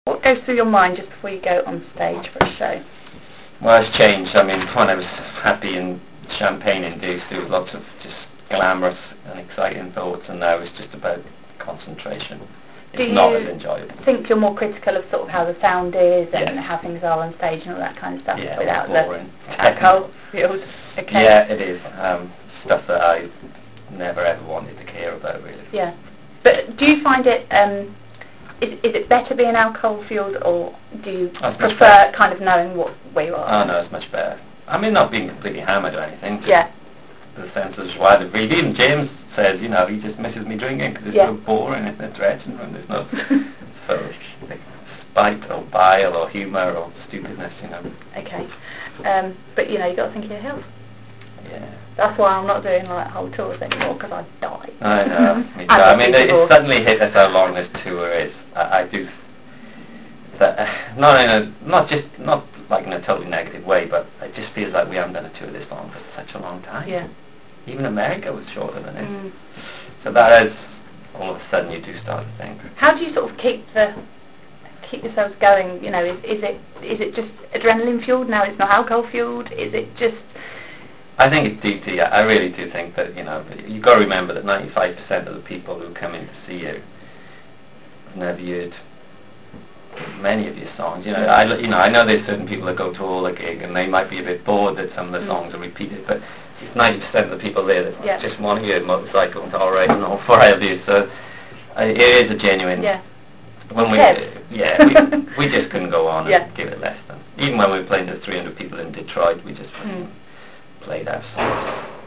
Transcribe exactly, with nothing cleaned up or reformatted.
What goes through your mind just before you go on stage for a show? Well, it's changed. I mean, when I was happy and champagne-induced, there was lots of just glamorous and exciting thoughts, and now it's just about concentration. It's Do not you as enjoyable. think you're more critical of sort of how the sound is and Yes. how things are on stage and all that kind of stuff Yeah, without well, the boring. alcohol field? Okay. Yeah, it is. Um, stuff that I never ever wanted to care about, really. Yeah. But do you find it, um, is, is it better being alcohol fueled, or do you Oh, it's much prefer better. kind of knowing what where you are? Oh no, it's much better. I mean, not being completely hammered or anything. Just Yeah. the sense of joie de vivre. Even James says, you know, he just misses me drinking because it's Yeah. so boring in the dressing room. There's no sort of like, spite or bile or humour or stupidness, you know. Okay. Um, but you know, you got to think of your health. Yeah. That's why I'm not doing like whole tours anymore, because I'd die. I know. Me too. And I I'd mean, be it, it's divorced. suddenly hit us how long this tour is. I, I do. That, uh, not in a, not just, not like in a totally negative way, but it just feels like we haven't done a tour this long for such a long time. Yeah. Even America was shorter than it. Mm. So that is, all of a sudden you do start to think. How do you sort of keep the keep yourselves going? You know, is, is it is it just adrenaline fueled now? It's not alcohol fueled. Is it just? I think it's deeply. I really do think that, you know, you've got to remember that ninety-five percent of the people who come in to see you have never heard many of your songs. You know, I you know I know there's certain people that go to all the gig and they might be a bit bored that some of the Mm. songs are repeated, but it's ninety percent of the people there that Yeah. just want to hear Motorcycle and Alright and all four of you. So uh, it is a genuine. Yeah. When we, Kev. yeah, we, we just couldn't go on and Yeah. give it less than. Even when we were playing to three hundred people in Detroit, we just fucking Mm. played our songs.